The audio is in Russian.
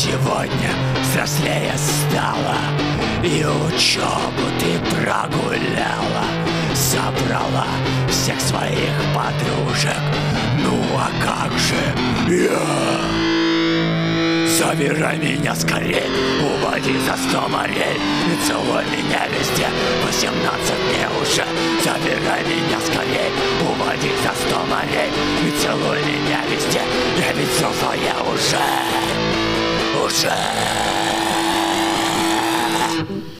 сегодня взрослее стала, и учебу ты прогуляла, собрала всех своих подружек. Ну а как же я? Забирай меня скорей, уводи за 100 морей и целуй меня везде, 18 мне уже. Забирай меня скорей, уводи за 100 морей и целуй меня везде, я ведь взрослая уже.